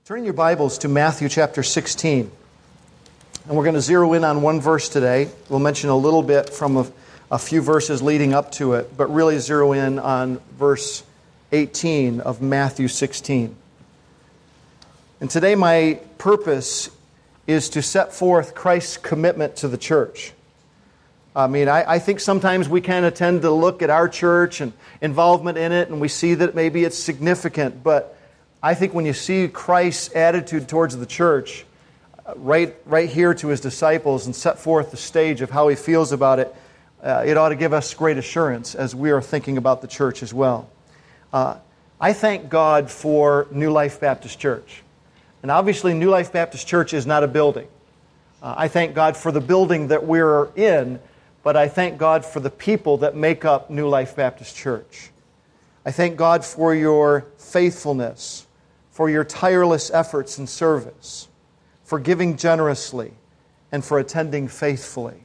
Turn your Bibles to Matthew chapter 16. And we're going to zero in on one verse today. We'll mention a little bit from a few verses leading up to it, but really zero in on verse 18 of Matthew 16. And today my purpose is to set forth Christ's commitment to the church. I think sometimes we kind of tend to look at our church and involvement in it, and we see that maybe it's significant, but I think when you see Christ's attitude towards the church, right here to His disciples and set forth the stage of how He feels about it, it ought to give us great assurance as we are thinking about the church as well. I thank God for New Life Baptist Church. And obviously New Life Baptist Church is not a building. I thank God for the building that we're in, but I thank God for the people that make up New Life Baptist Church. I thank God for your faithfulness, for your tireless efforts in service, for giving generously, and for attending faithfully.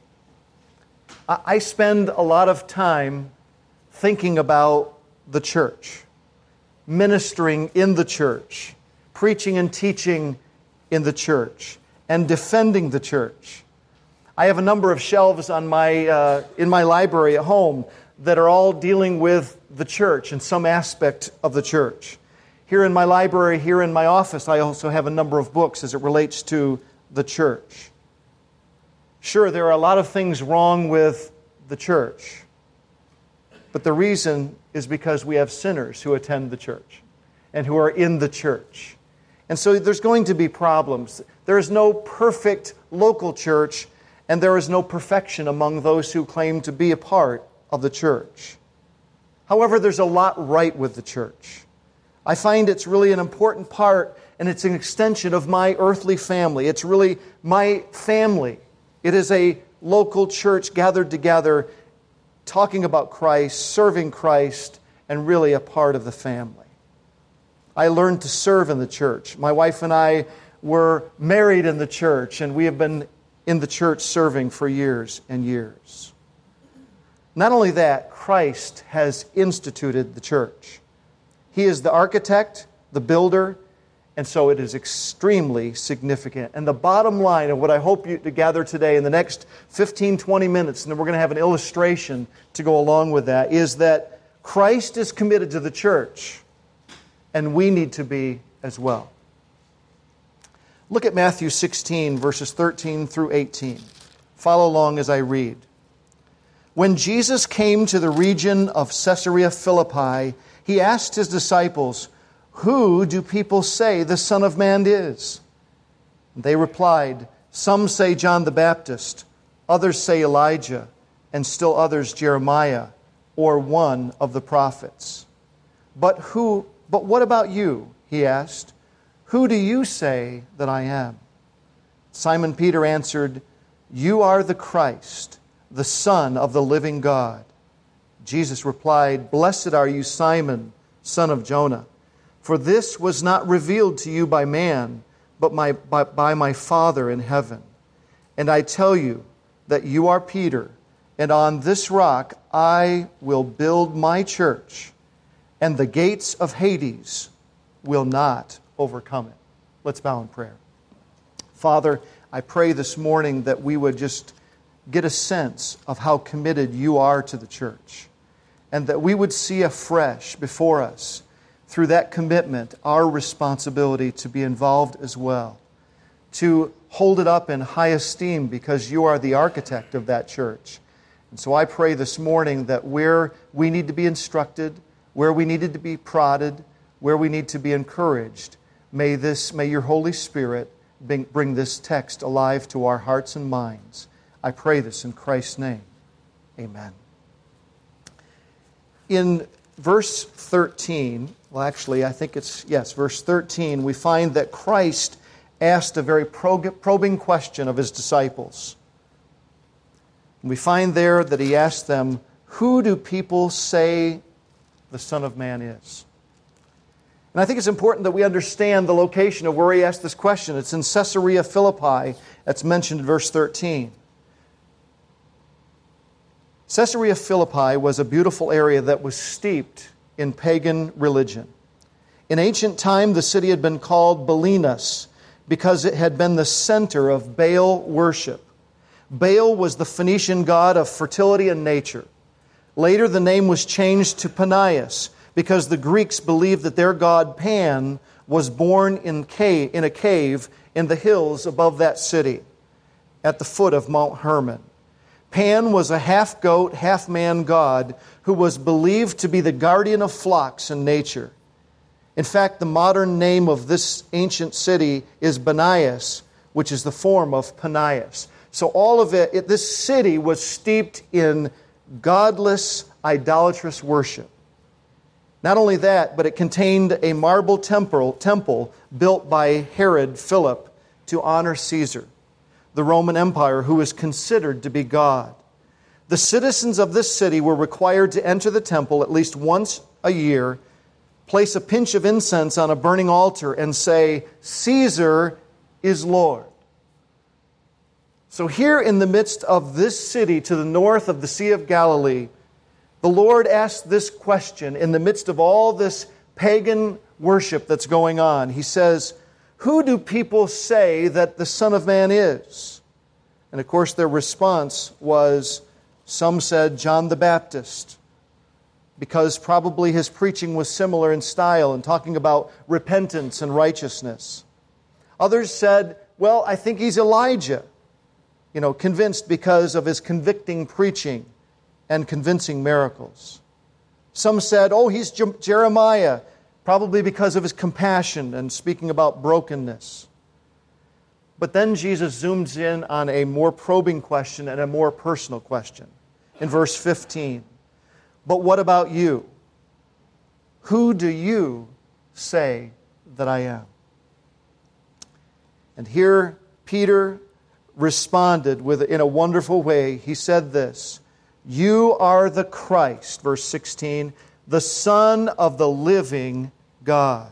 I spend a lot of time thinking about the church, ministering in the church, preaching and teaching in the church, and defending the church. I have a number of shelves on in my library at home that are all dealing with the church and some aspect of the church. Here in my library, here in my office, I also have a number of books as it relates to the church. Sure, there are a lot of things wrong with the church, but the reason is because we have sinners who attend the church and who are in the church. And so there's going to be problems. There is no perfect local church, and there is no perfection among those who claim to be a part of the church. However, there's a lot right with the church. I find it's really an important part, and it's an extension of my earthly family. It's really my family. It is a local church gathered together, talking about Christ, serving Christ, and really a part of the family. I learned to serve in the church. My wife and I were married in the church, and we have been in the church serving for years and years. Not only that, Christ has instituted the church. He is the architect, the builder, and so it is extremely significant. And the bottom line of what I hope you to gather today in the next 15, 20 minutes, and then we're going to have an illustration to go along with that, is that Christ is committed to the church, and we need to be as well. Look at Matthew 16, verses 13 through 18. Follow along as I read. When Jesus came to the region of Caesarea Philippi, He asked His disciples, "Who do people say the Son of Man is?" They replied, "Some say John the Baptist, others say Elijah, and still others Jeremiah, or one of the prophets." But what about you?" He asked. "Who do you say that I am?" Simon Peter answered, "You are the Christ, the Son of the living God." Jesus replied, "Blessed are you, Simon, son of Jonah, for this was not revealed to you by man, but by my Father in heaven. And I tell you that you are Peter, and on this rock I will build my church, and the gates of Hades will not overcome it." Let's bow in prayer. Father, I pray this morning that we would just get a sense of how committed you are to the church, and that we would see afresh before us, through that commitment, our responsibility to be involved as well, to hold it up in high esteem because you are the architect of that church. And so I pray this morning that where we need to be instructed, where we needed to be prodded, where we need to be encouraged, may your Holy Spirit bring this text alive to our hearts and minds. I pray this in Christ's name. Amen. In verse 13, verse 13, we find that Christ asked a very probing question of His disciples. We find there that He asked them, "Who do people say the Son of Man is?" And I think it's important that we understand the location of where He asked this question. It's in Caesarea Philippi, that's mentioned in verse 13. Caesarea Philippi was a beautiful area that was steeped in pagan religion. In ancient time, the city had been called Belinas because it had been the center of Baal worship. Baal was the Phoenician god of fertility and nature. Later, the name was changed to Panias because the Greeks believed that their god Pan was born in a cave in the hills above that city, at the foot of Mount Hermon. Pan was a half-goat, half-man god who was believed to be the guardian of flocks and nature. In fact, the modern name of this ancient city is Banias, which is the form of Panias. So all of it, this city was steeped in godless, idolatrous worship. Not only that, but it contained a marble temple built by Herod Philip to honor Caesar, the Roman Empire, who was considered to be God. The citizens of this city were required to enter the temple at least once a year, place a pinch of incense on a burning altar, and say, "Caesar is Lord." So here in the midst of this city to the north of the Sea of Galilee, the Lord asked this question in the midst of all this pagan worship that's going on. He says, "Who do people say that the Son of Man is?" And of course their response was, some said John the Baptist, because probably his preaching was similar in style and talking about repentance and righteousness. Others said, well, I think he's Elijah, convinced because of his convicting preaching and convincing miracles. Some said, he's Jeremiah, probably because of his compassion and speaking about brokenness. But then Jesus zooms in on a more probing question and a more personal question. In verse 15, "But what about you? Who do you say that I am?" And here Peter responded in a wonderful way. He said this, "You are the Christ," verse 16, "the Son of the living God."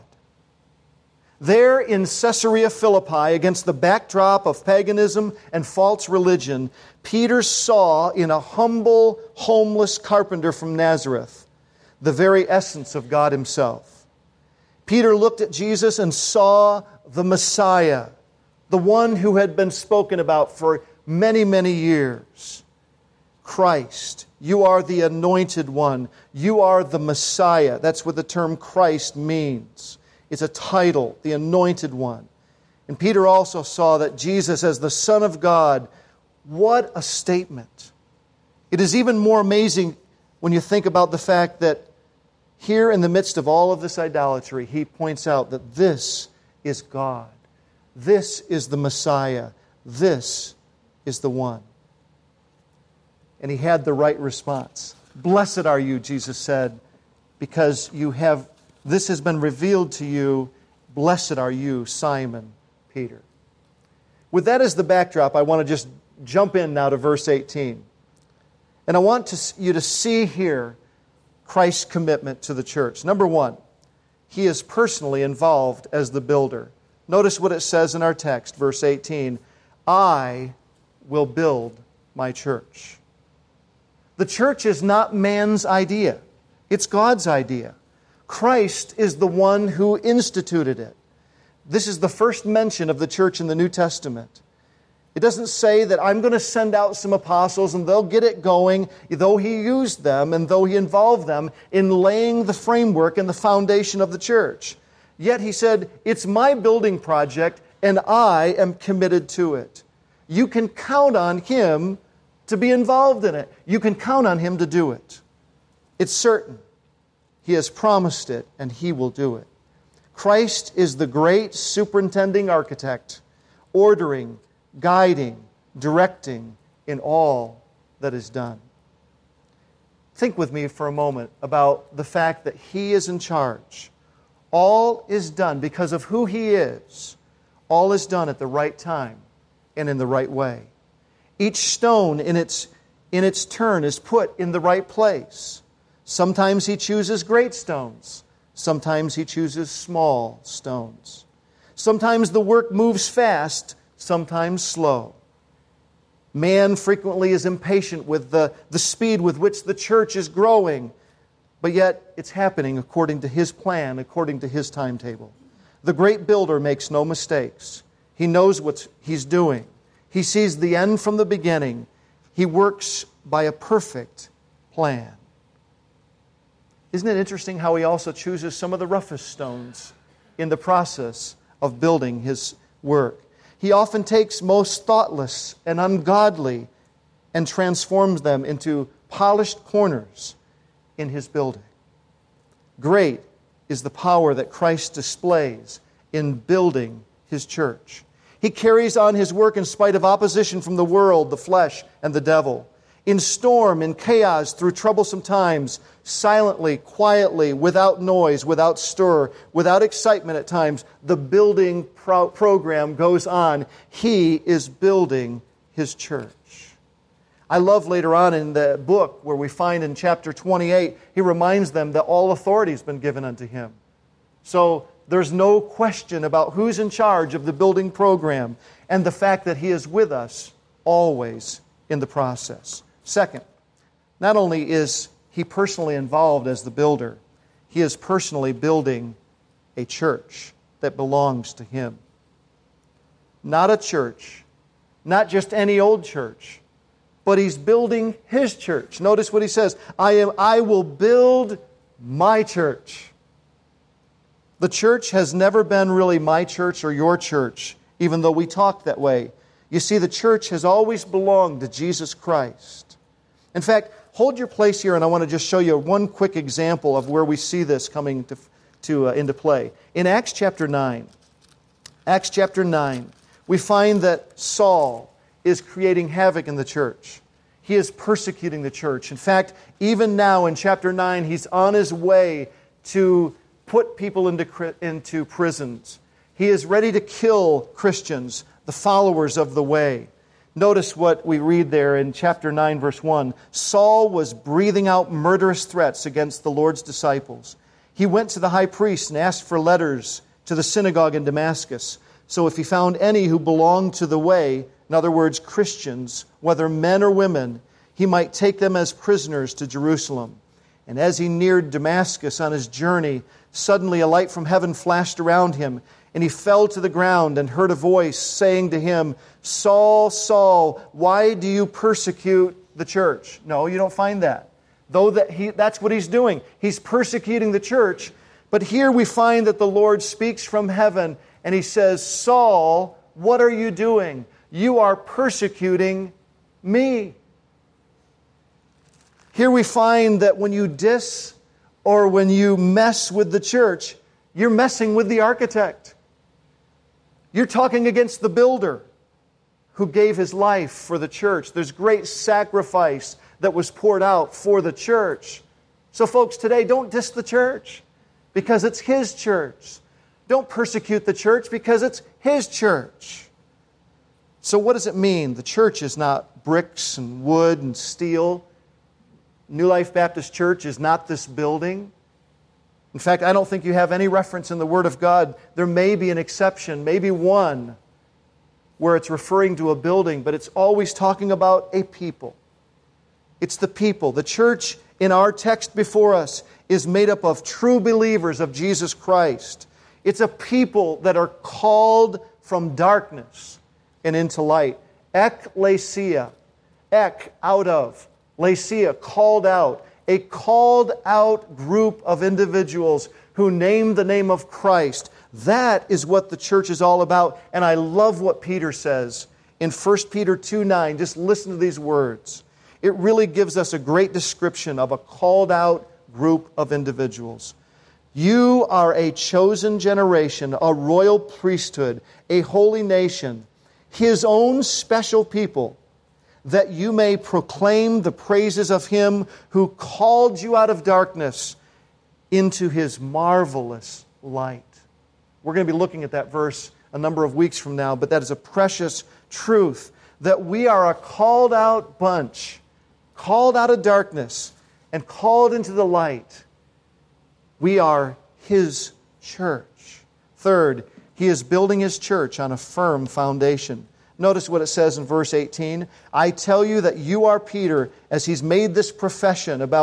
There in Caesarea Philippi, against the backdrop of paganism and false religion, Peter saw in a humble, homeless carpenter from Nazareth the very essence of God Himself. Peter looked at Jesus and saw the Messiah, the one who had been spoken about for many, many years. Christ, you are the anointed one. You are the Messiah. That's what the term Christ means. It's a title, the anointed one. And Peter also saw that Jesus as the Son of God, what a statement. It is even more amazing when you think about the fact that here in the midst of all of this idolatry, he points out that this is God. This is the Messiah. This is the one. And he had the right response. "Blessed are you," Jesus said, "because this has been revealed to you. Blessed are you, Simon Peter." With that as the backdrop, I want to just jump in now to verse 18. And I want you to see here Christ's commitment to the church. Number one, He is personally involved as the builder. Notice what it says in our text, verse 18. "I will build my church." The church is not man's idea. It's God's idea. Christ is the one who instituted it. This is the first mention of the church in the New Testament. It doesn't say that I'm going to send out some apostles and they'll get it going, though He used them and though He involved them in laying the framework and the foundation of the church. Yet He said, it's my building project and I am committed to it. You can count on Him to be involved in it. You can count on Him to do it. It's certain. He has promised it, and He will do it. Christ is the great superintending architect, ordering, guiding, directing in all that is done. Think with me for a moment about the fact that He is in charge. All is done because of who He is. All is done at the right time and in the right way. Each stone in its turn is put in the right place. Sometimes He chooses great stones. Sometimes He chooses small stones. Sometimes the work moves fast, sometimes slow. Man frequently is impatient with the speed with which the church is growing. but yet it's happening according to His plan, according to His timetable. The great builder makes no mistakes. He knows what He's doing. He sees the end from the beginning. He works by a perfect plan. Isn't it interesting how He also chooses some of the roughest stones in the process of building His work? He often takes most thoughtless and ungodly and transforms them into polished corners in His building. Great is the power that Christ displays in building His church. He carries on His work in spite of opposition from the world, the flesh, and the devil. In storm, in chaos, through troublesome times, silently, quietly, without noise, without stir, without excitement at times, the building program goes on. He is building His church. I love later on in the book where we find in chapter 28, He reminds them that all authority has been given unto Him. So there's no question about who's in charge of the building program and the fact that He is with us always in the process. Second, not only is He personally involved as the builder, He is personally building a church that belongs to Him. Not a church, not just any old church, but He's building His church. Notice what He says, I will build my church. The church has never been really my church or your church, even though we talk that way. You see, the church has always belonged to Jesus Christ. In fact, hold your place here, and I want to just show you one quick example of where we see this coming into play. In Acts chapter 9, we find that Saul is creating havoc in the church. He is persecuting the church. In fact, even now in chapter 9, he's on his way to put people into prisons. He is ready to kill Christians, the followers of the way. Notice what we read there in chapter 9, verse 1. Saul was breathing out murderous threats against the Lord's disciples. He went to the high priest and asked for letters to the synagogue in Damascus. So if he found any who belonged to the way, in other words, Christians, whether men or women, he might take them as prisoners to Jerusalem. And as he neared Damascus on his journey, suddenly a light from heaven flashed around him, and he fell to the ground and heard a voice saying to him, Saul, Saul, why do you persecute the church? No, you don't find that. Though that's what he's doing. He's persecuting the church. But here we find that the Lord speaks from heaven and He says, Saul, what are you doing? You are persecuting me. Here we find that when you diss or when you mess with the church, you're messing with the architect. You're talking against the builder who gave his life for the church. There's great sacrifice that was poured out for the church. So folks, today, don't diss the church because it's His church. Don't persecute the church because it's His church. So what does it mean? The church is not bricks and wood and steel. New Life Baptist Church is not this building. In fact, I don't think you have any reference in the Word of God. There may be an exception, maybe one, where it's referring to a building, but it's always talking about a people. It's the people. The church in our text before us is made up of true believers of Jesus Christ. It's a people that are called from darkness and into light. Ekklesia. Ek, out of. Lesia, called out. A called out group of individuals who name the name of Christ. That is what the church is all about. And I love what Peter says in 1 Peter 2:9. Just listen to these words. It really gives us a great description of a called out group of individuals. You are a chosen generation, a royal priesthood, a holy nation, His own special people, that you may proclaim the praises of Him who called you out of darkness into His marvelous light. We're going to be looking at that verse a number of weeks from now, but that is a precious truth, that we are a called out bunch, called out of darkness and called into the light. We are His church. Third, He is building His church on a firm foundation. Notice what it says in verse 18. I tell you that you are Peter, as he's made this profession about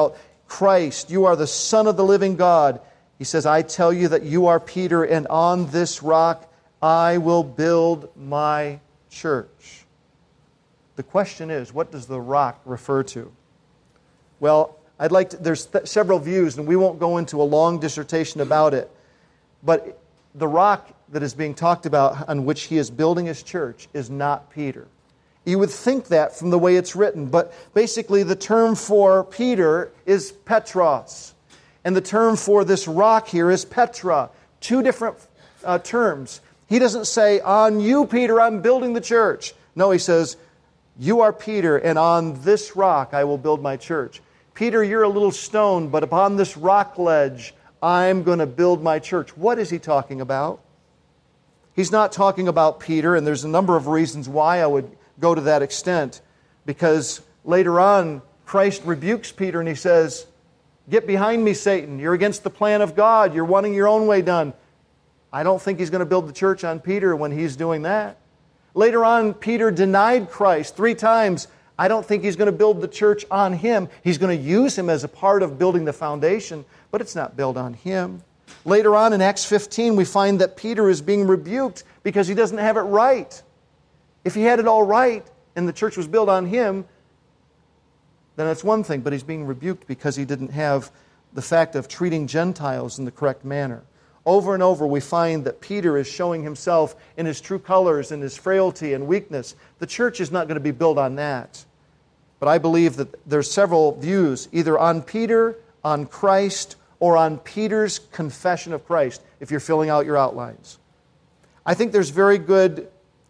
Christ, you are the Son of the living God. He says, I tell you that you are Peter, and on this rock I will build my church. The question is, what does the rock refer to? Well, there's several views, and we won't go into a long dissertation about it. But the rock that is being talked about on which he is building his church is not Peter. You would think that from the way it's written, but basically the term for Peter is Petros. And the term for this rock here is Petra. Two different terms. He doesn't say, on you, Peter, I'm building the church. No, he says, you are Peter, and on this rock I will build my church. Peter, you're a little stone, but upon this rock ledge I'm going to build my church. What is he talking about? He's not talking about Peter, and there's a number of reasons why I would go to that extent. Because later on, Christ rebukes Peter and he says, get behind me, Satan. You're against the plan of God. You're wanting your own way done. I don't think he's going to build the church on Peter when he's doing that. Later on, Peter denied Christ 3 times. I don't think he's going to build the church on him. He's going to use him as a part of building the foundation, but it's not built on him. Later on in Acts 15, we find that Peter is being rebuked because he doesn't have it right. If he had it all right and the church was built on him, then that's one thing, but he's being rebuked because he didn't have the fact of treating Gentiles in the correct manner. Over and over we find that Peter is showing himself in his true colors, in his frailty and weakness. The church is not going to be built on that. But I believe that there's several views, either on Peter, on Christ, or on Peter's confession of Christ, if you're filling out your outlines. I think there's very good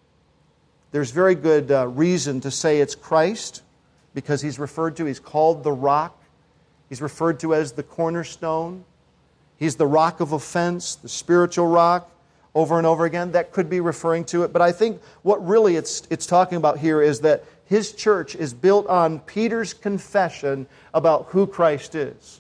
reason to say it's Christ, because he's called the rock. He's referred to as the cornerstone. He's the rock of offense, the spiritual rock, over and over again. That could be referring to it. But I think what really it's talking about here is that his church is built on Peter's confession about who Christ is.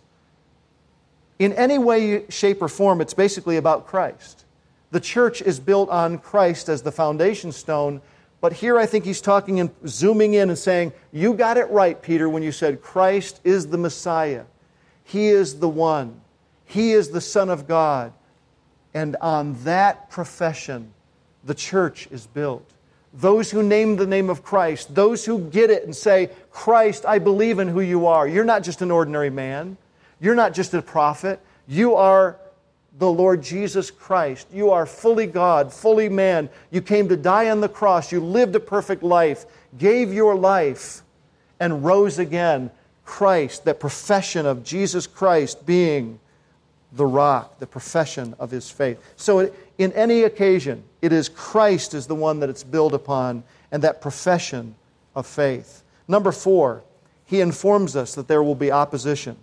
In any way, shape, or form, it's basically about Christ. The church is built on Christ as the foundation stone. But here I think he's talking and zooming in and saying, you got it right, Peter, when you said Christ is the Messiah. He is the one. He is the Son of God. And on that profession, the church is built. Those who name the name of Christ, those who get it and say, Christ, I believe in who you are. You're not just an ordinary man. You're not just a prophet. You are the Lord Jesus Christ. You are fully God, fully man. You came to die on the cross. You lived a perfect life, gave your life, and rose again. Christ, that profession of Jesus Christ being the rock, the profession of his faith. So in any occasion, it is Christ is the one that it's built upon, and that profession of faith. Number 4, he informs us that there will be opposition.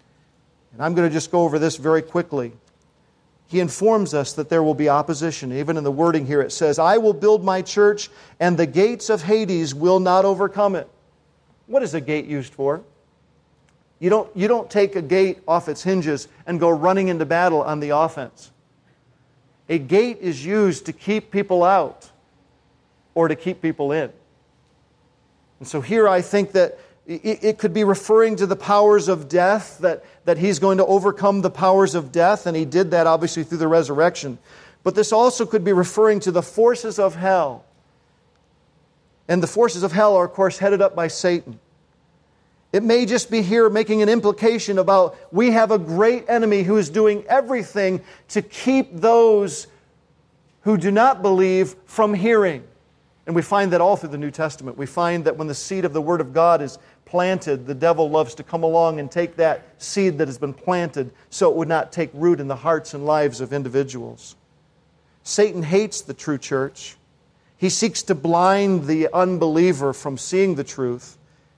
And I'm going to just go over this very quickly. He informs us that there will be opposition. Even in the wording here it says, I will build my church, and the gates of Hades will not overcome it. What is a gate used for? You don't take a gate off its hinges and go running into battle on the offense. A gate is used to keep people out or to keep people in. And so here I think that it could be referring to the powers of death, that he's going to overcome the powers of death, and he did that obviously through the resurrection. But this also could be referring to the forces of hell. And the forces of hell are, of course, headed up by Satan. It may just be here making an implication about we have a great enemy who is doing everything to keep those who do not believe from hearing. And we find that all through the New Testament. We find that when the seed of the Word of God is planted, the devil loves to come along and take that seed that has been planted so it would not take root in the hearts and lives of individuals. Satan hates the true church. He seeks to blind the unbeliever from seeing the truth.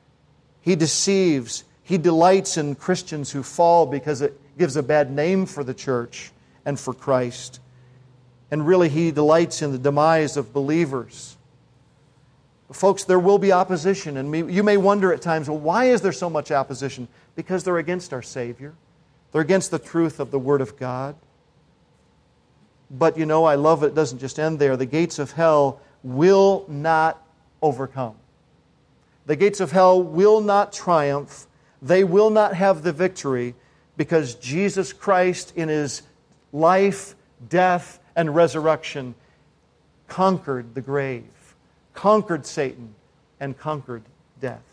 He deceives. He delights in Christians who fall because it gives a bad name for the church and for Christ. And really, he delights in the demise of believers. But folks, there will be opposition. And you may wonder at times, well, why is there so much opposition? Because they're against our Savior. They're against the truth of the Word of God. But you know, I love it doesn't just end there. The gates of hell will not overcome. The gates of hell will not triumph. They will not have the victory because Jesus Christ in His life, death, and resurrection conquered the grave, conquered Satan, and conquered death.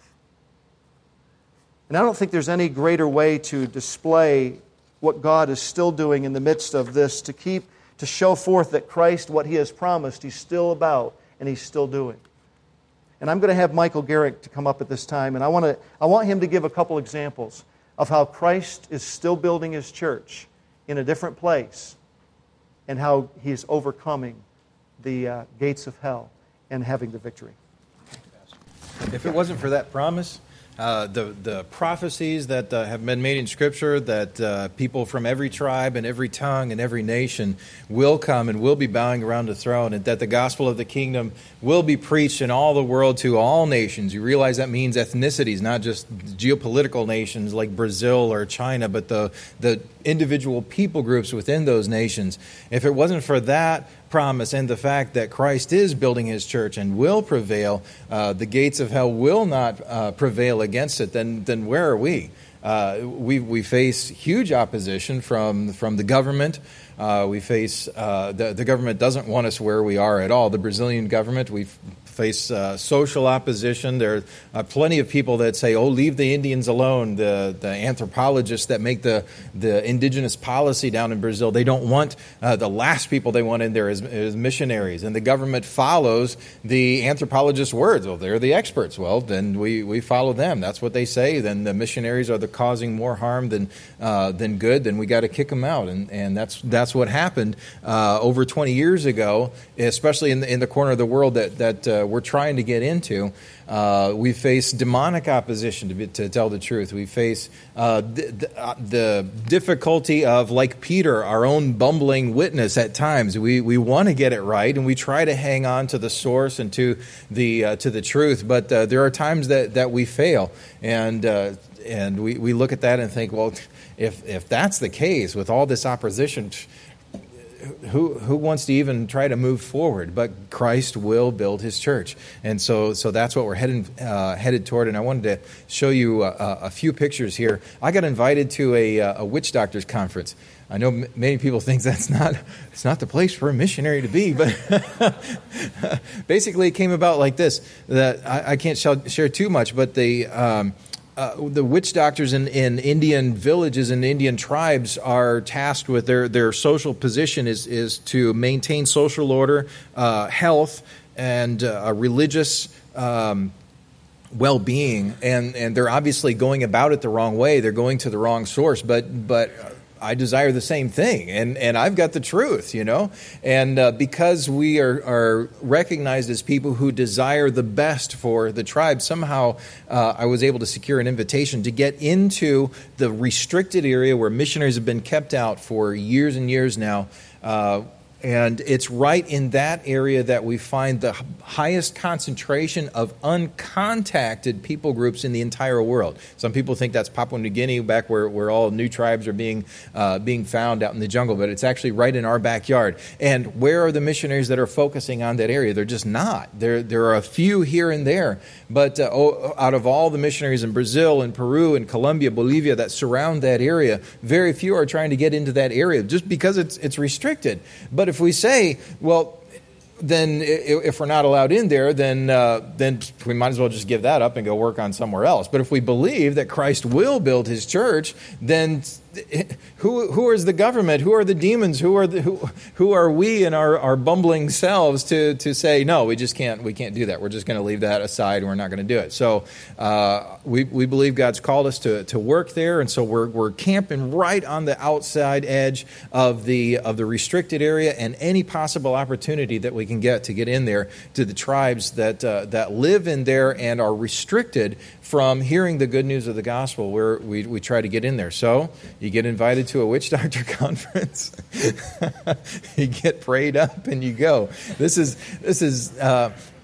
And I don't think there's any greater way to display what God is still doing in the midst of this, to show forth that Christ, what He has promised, He's still about and He's still doing. And I'm going to have Michael Garrick to come up at this time, and I want him to give a couple examples of how Christ is still building His church in a different place, and how He is overcoming the gates of hell and having the victory. If it wasn't for that promise, the prophecies that have been made in Scripture that people from every tribe and every tongue and every nation will come and will be bowing around the throne, and that the gospel of the kingdom will be preached in all the world to all nations. You realize that means ethnicities, not just geopolitical nations like Brazil or China, but the individual people groups within those nations. If it wasn't for that promise and the fact that Christ is building His church and will prevail, the gates of hell will not prevail against it, then where are we? We face huge opposition from the government. We face the government doesn't want us where we are at all. The Brazilian government, we face social opposition. There are plenty of people that say, "Oh, leave the Indians alone." The anthropologists that make the indigenous policy down in Brazil, they don't want the last people they want in there as missionaries. And the government follows the anthropologists' words. Well, they're the experts. Well, then we follow them. That's what they say. Then the missionaries are causing more harm than good. Then we got to kick them out. And that's what happened over 20 years ago, especially in the corner of the world that we're trying to get into. We face demonic opposition, to tell the truth. We face the difficulty of, like Peter, our own bumbling witness at times. We want to get it right, and we try to hang on to the source and to the truth, but there are times that we fail, and we look at that and think, well, if that's the case with all this opposition, who wants to even try to move forward? But Christ will build His church, and so that's what we're headed toward. And I wanted to show you a few pictures here. I got invited to a witch doctors conference. I know many people think it's not the place for a missionary to be, but basically it came about like this. That I can't share too much, but the witch doctors in Indian villages and Indian tribes are tasked with their social position is to maintain social order, health, and religious well-being. And they're obviously going about it the wrong way. They're going to the wrong source. But I desire the same thing, and I've got the truth, And because we are recognized as people who desire the best for the tribe, somehow I was able to secure an invitation to get into the restricted area where missionaries have been kept out for years and years now. And it's right in that area that we find the highest concentration of uncontacted people groups in the entire world. Some people think that's Papua New Guinea, back where all new tribes are being found out in the jungle, but it's actually right in our backyard. And where are the missionaries that are focusing on that area? They're just not. There are a few here and there, but out of all the missionaries in Brazil and Peru and Colombia, Bolivia that surround that area, very few are trying to get into that area just because it's restricted. But if we say, well, then if we're not allowed in there, then we might as well just give that up and go work on somewhere else. But if we believe that Christ will build His church, then who is the government? Who are the demons? Who are we in our bumbling selves to say, no, we can't do that. We're just going to leave that aside and we're not going to do it. So we believe God's called us to work there, and so we're camping right on the outside edge of the restricted area, and any possible opportunity that we can get in there to the tribes that live in there and are restricted from hearing the good news of the gospel, where we try to get in there. So you get invited to a witch doctor conference, you get prayed up, and you go. This is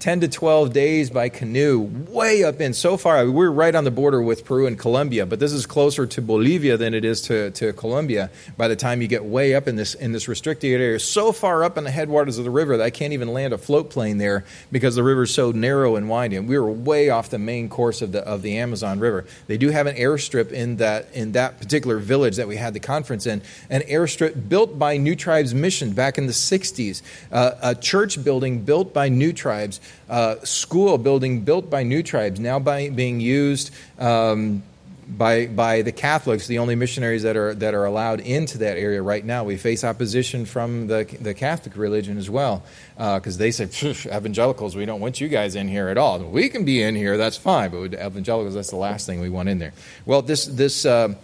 10 to 12 days by canoe, way up in, so far. We're right on the border with Peru and Colombia, but this is closer to Bolivia than it is to Colombia by the time you get way up in this restricted area, so far up in the headwaters of the river that I can't even land a float plane there because the river is so narrow and winding. We were way off the main course of the Amazon River. They do have an airstrip in that particular village that we had the conference in, an airstrip built by New Tribes Mission back in the 60s, a church building built by New Tribes, school building built by New Tribes, now being used by the Catholics, the only missionaries that are allowed into that area right now. We face opposition from the Catholic religion as well, because they say, evangelicals, we don't want you guys in here at all. We can be in here, that's fine, but with evangelicals, that's the last thing we want in there. Well, this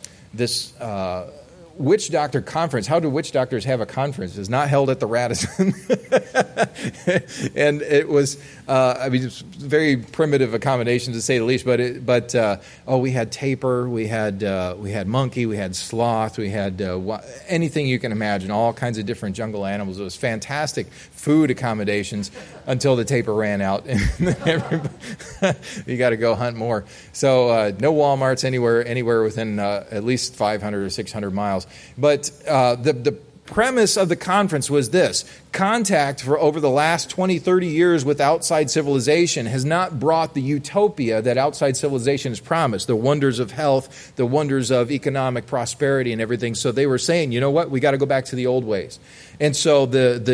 witch doctor conference, how do witch doctors have a conference? It's not held at the Radisson. And it was, it's very primitive accommodation to say the least, but we had tapir, we had monkey, we had sloth, we had anything you can imagine, all kinds of different jungle animals. It was fantastic food accommodations until the tapir ran out. You got to go hunt more. So no Walmarts anywhere within at least 500 or 600 miles. But the premise of the conference was this: contact for over the last 20, 30 years with outside civilization has not brought the utopia that outside civilization has promised, the wonders of health, the wonders of economic prosperity and everything. So they were saying, you know what, we got to go back to the old ways. And so the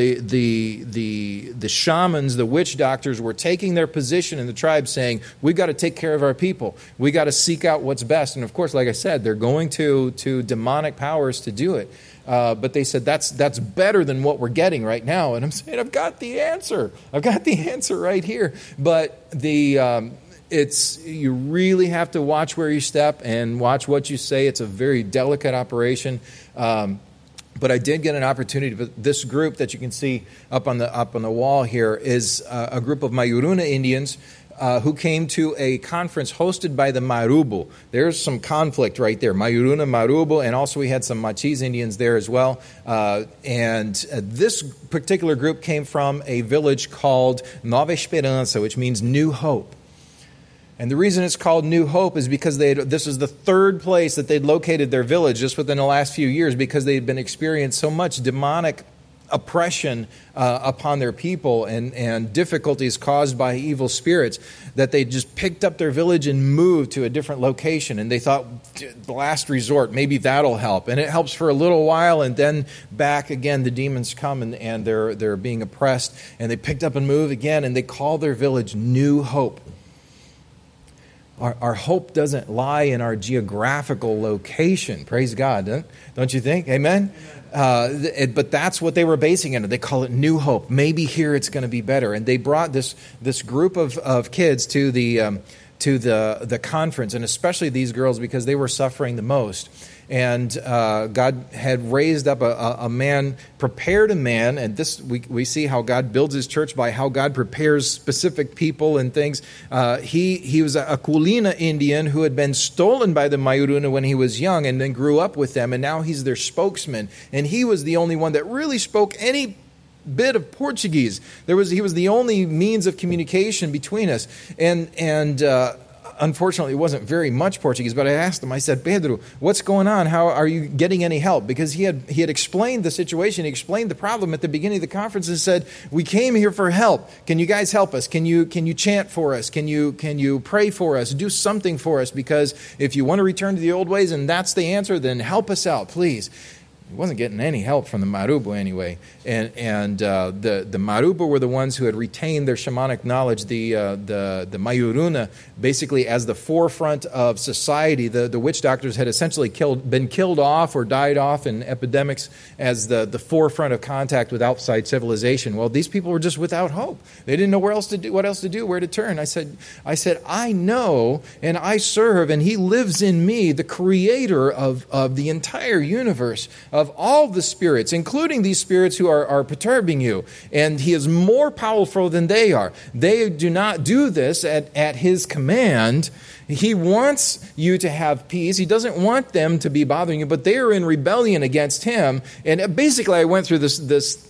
shamans, the witch doctors were taking their position in the tribe saying, we've got to take care of our people. We got to seek out what's best. And of course, like I said, they're going to demonic powers to do it. But they said, that's better than what we're getting right now. And I'm saying, I've got the answer. I've got the answer right here. But you really have to watch where you step and watch what you say. It's a very delicate operation. But I did get an opportunity. But this group that you can see up on the wall here is a group of Mayuruna Indians who came to a conference hosted by the Marubu. There's some conflict right there. Mayuruna, Marubu, and also we had some Machis Indians there as well. And this particular group came from a village called Nova Esperança, which means New Hope. And the reason it's called New Hope is because this is the third place that they'd located their village just within the last few years, because they'd been experiencing so much demonic oppression upon their people and difficulties caused by evil spirits that they just picked up their village and moved to a different location. And they thought, the last resort, maybe that'll help. And it helps for a little while, and then back again the demons come and they're being oppressed. And they picked up and moved again, and they call their village New Hope. Our hope doesn't lie in our geographical location. Praise God, don't you think? Amen? But that's what they were basing it on. They call it New Hope. Maybe here it's going to be better. And they brought this group of kids to the conference, and especially these girls, because they were suffering the most. And God had raised up a man, prepared a man, and this we see how God builds His church by how God prepares specific people and things. He was a Kulina Indian who had been stolen by the Mayuruna when he was young, and then grew up with them, and now he's their spokesman. And he was the only one that really spoke any bit of Portuguese. He was the only means of communication between us, and unfortunately, it wasn't very much Portuguese, but I asked him, I said, Pedro, what's going on? How are you getting any help? Because he had explained the situation. He explained the problem at the beginning of the conference and said, we came here for help. Can you guys help us? Can you chant for us? Can you pray for us? Do something for us? Because if you want to return to the old ways and that's the answer, then help us out, please. He wasn't getting any help from the Marubu anyway. And the Marubu were the ones who had retained their shamanic knowledge. The Mayuruna, basically as the forefront of society, the witch doctors had essentially been killed off or died off in epidemics as the forefront of contact with outside civilization. Well, these people were just without hope. They didn't know what else to do, where to turn. I said, I know and I serve, and He lives in me, the creator of the entire universe, of all the spirits, including these spirits who are perturbing you. And He is more powerful than they are. They do not do this at His command. He wants you to have peace. He doesn't want them to be bothering you, but they are in rebellion against Him. And basically, I went through this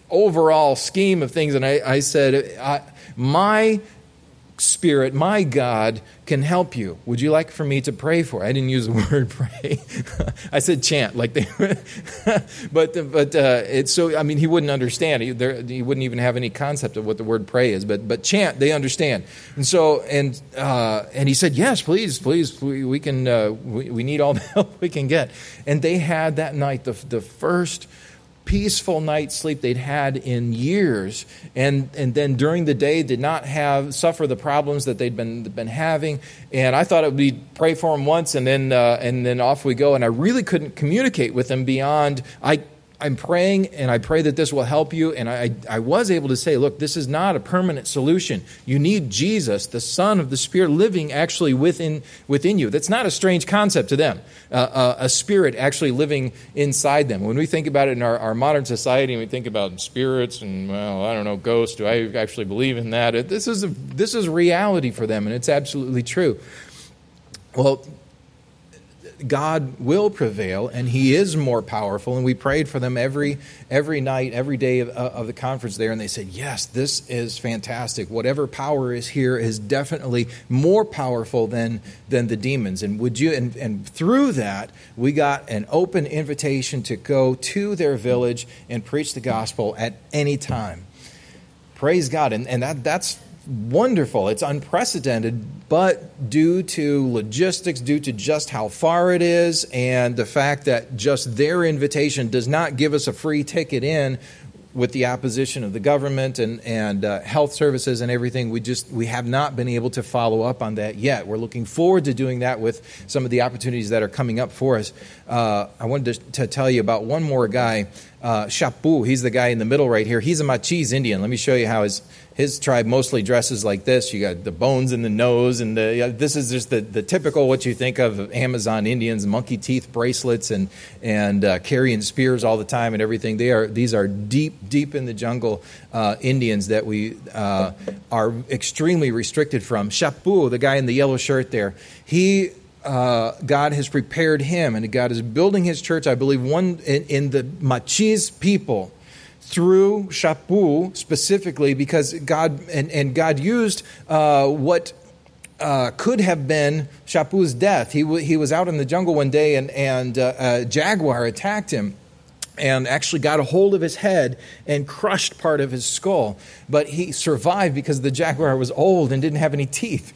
overall scheme of things. And I said, my Spirit, my God, can help you. Would you like for me to pray for? I didn't use the word pray. I said chant, like they. but it's so. I mean, he wouldn't understand. He wouldn't even have any concept of what the word pray is. But chant, they understand. And so and he said, yes, please, we can. We need all the help we can get. And they had that night the first peaceful night's sleep they'd had in years, and then during the day did not suffer the problems that they'd been having. And I thought it would be pray for them once and then off we go. And I really couldn't communicate with them beyond I'm praying, and I pray that this will help you. And I was able to say, look, this is not a permanent solution. You need Jesus, the Son of the Spirit, living actually within you. That's not a strange concept to them, a spirit actually living inside them. When we think about it in our modern society, and we think about spirits and, well, I don't know, ghosts, do I actually believe in that? This is reality for them, and it's absolutely true. Well, God will prevail, and He is more powerful. And we prayed for them every night, every day of the conference there, and they said, yes, this is fantastic. Whatever power is here is definitely more powerful than the demons. And and through that, we got an open invitation to go to their village and preach the gospel at any time. Praise God. And that's wonderful. It's unprecedented, but due to logistics, due to just how far it is, and the fact that just their invitation does not give us a free ticket in with the opposition of the government and health services and everything, we have not been able to follow up on that yet. We're looking forward to doing that with some of the opportunities that are coming up for us. I wanted to tell you about one more guy, Shapu. He's the guy in the middle right here. He's a Machis Indian. Let me show you how his tribe mostly dresses like this. You got the bones in the nose, and this is just the typical what you think of Amazon Indians, monkey teeth bracelets and carrying spears all the time and everything. These are deep in the jungle Indians that we are extremely restricted from. Shapu, the guy in the yellow shirt there, God has prepared him, and God is building His church, I believe, one in the Machis people, through Shapu specifically, because God used what could have been Shapu's death. He was out in the jungle one day, and a jaguar attacked him and actually got a hold of his head and crushed part of his skull. But he survived because the jaguar was old and didn't have any teeth.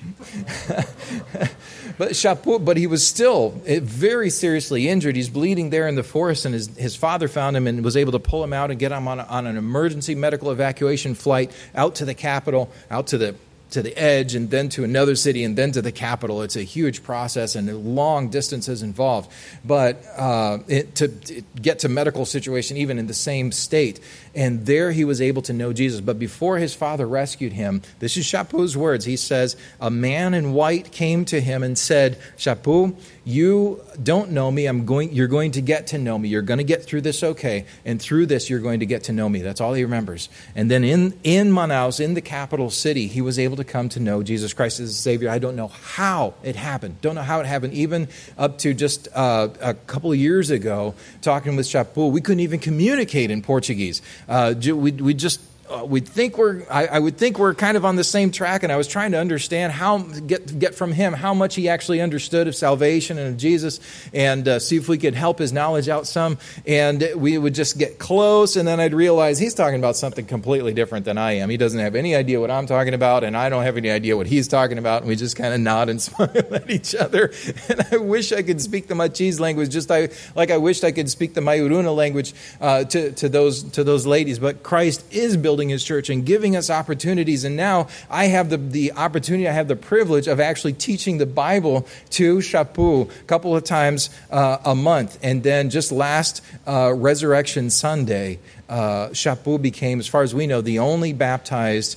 But he was still very seriously injured. He's bleeding there in the forest, and his father found him and was able to pull him out and get him on an emergency medical evacuation flight out to the capital, out to the edge, and then to another city, and then to the capital. It's a huge process and long distances involved. But to get to medical situation, even in the same state, and there he was able to know Jesus. But before his father rescued him, this is Shapu's words. He says, a man in white came to him and said, Shapu, you don't know me. You're going to get to know me. You're going to get through this okay. And through this, you're going to get to know me. That's all he remembers. And then in Manaus, in the capital city, he was able to come to know Jesus Christ as his Savior. I don't know how it happened. Even up to just a couple of years ago, talking with Shapu, we couldn't even communicate in Portuguese. I would think we're kind of on the same track, and I was trying to understand get from him how much he actually understood of salvation and of Jesus, and see if we could help his knowledge out some. And we would just get close, and then I'd realize he's talking about something completely different than I am. He doesn't have any idea what I'm talking about, and I don't have any idea what he's talking about, and we just kind of nod and smile at each other. And I wish I could speak the Machis language, just like I wished I could speak the Mayuruna language to those ladies. But Christ is building His church and giving us opportunities. And now I have the opportunity, I have the privilege of actually teaching the Bible to Shapu a couple of times a month. And then just last Resurrection Sunday, Shapu became, as far as we know, the only baptized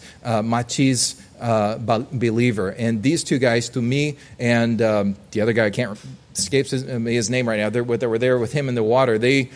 Machis believer. And these two guys, Tumi and the other guy, I can't escapes his name right now. They were there with him in the water.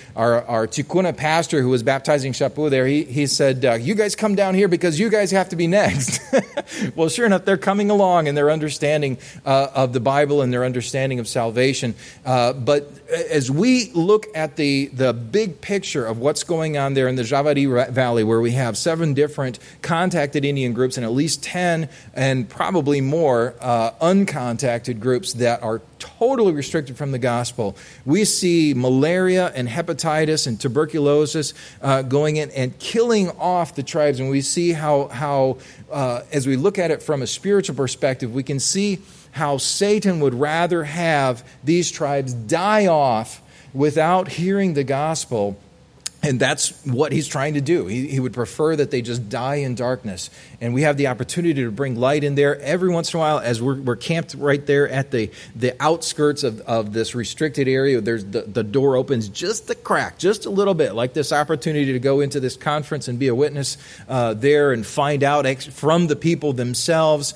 Our Tikuna pastor who was baptizing Shapu there, he said, you guys come down here because you guys have to be next. Well, sure enough, they're coming along in their understanding of the Bible and their understanding of salvation. But as we look at the big picture of what's going on there in the Javari Valley, where we have 7 different contacted Indian groups and at least 10 and probably more uncontacted groups that are totally restricted from the gospel, we see malaria and hepatitis and tuberculosis going in and killing off the tribes. And we see how as we look at it from a spiritual perspective, we can see how Satan would rather have these tribes die off without hearing the gospel. And that's what he's trying to do. He would prefer that they just die in darkness. And we have the opportunity to bring light in there every once in a while as we're camped right there at the outskirts of this restricted area. There's the door opens just a crack, just a little bit, like this opportunity to go into this conference and be a witness there and find out from the people themselves,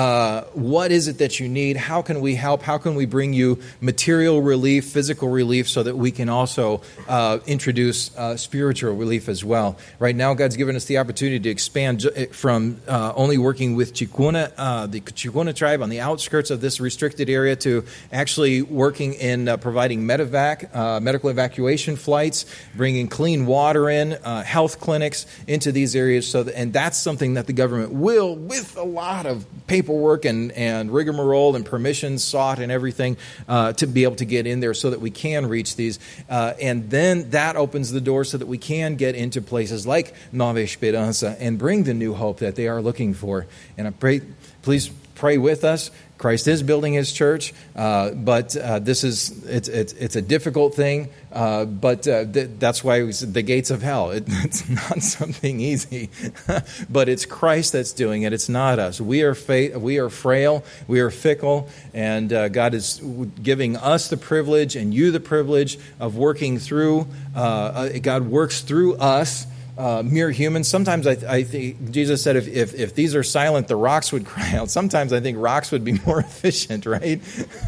what is it that you need? How can we help? How can we bring you material relief, physical relief, so that we can also introduce spiritual relief as well. Right now, God's given us the opportunity to expand from only working with Chikuna, the Chikuna tribe on the outskirts of this restricted area, to actually working in providing medevac, medical evacuation flights, bringing clean water in, health clinics into these areas. And that's something that the government will, with a lot of paperwork and rigmarole and permissions sought and everything, to be able to get in there so that we can reach these. And then that opens the door so that we can get into places like Nova Esperança and bring the new hope that they are looking for. And I pray, please pray with us. Christ is building His church, but it's a difficult thing. But that's why we said the gates of hell. It's not something easy, but it's Christ that's doing it. It's not us. We are frail, we are fickle, and God is giving us the privilege and you the privilege of working through. God works through us. Mere humans. Sometimes I think Jesus said if these are silent, the rocks would cry out. Sometimes I think rocks would be more efficient, right?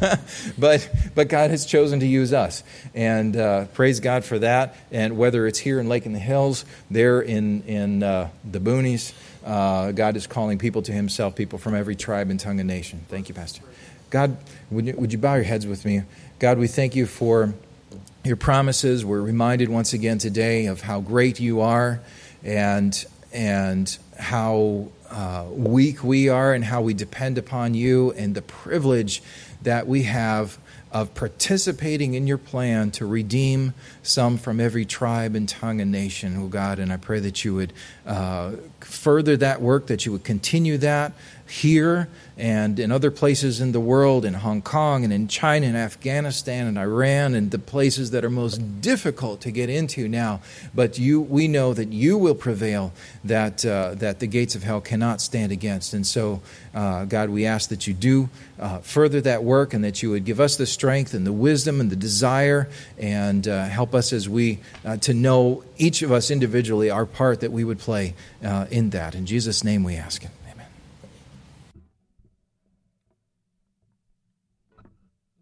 but God has chosen to use us, and praise God for that. And whether it's here in Lake in the Hills, there in the boonies, God is calling people to Himself, people from every tribe and tongue and nation. Thank you, Pastor. God, would you bow your heads with me? God, we thank you for your promises. We're reminded once again today of how great you are, and how weak we are, and how we depend upon you, and the privilege that we have of participating in your plan to redeem some from every tribe and tongue and nation, oh God. And I pray that you would further that work, that you would continue that here and in other places in the world, in Hong Kong and in China and Afghanistan and Iran and the places that are most difficult to get into now. But we know that you will prevail, that the gates of hell cannot stand against. And so, God, we ask that you do further that work, and that you would give us the strength and the wisdom and the desire, and help us as we to know each of us individually our part that we would play in that. In Jesus' name we ask it.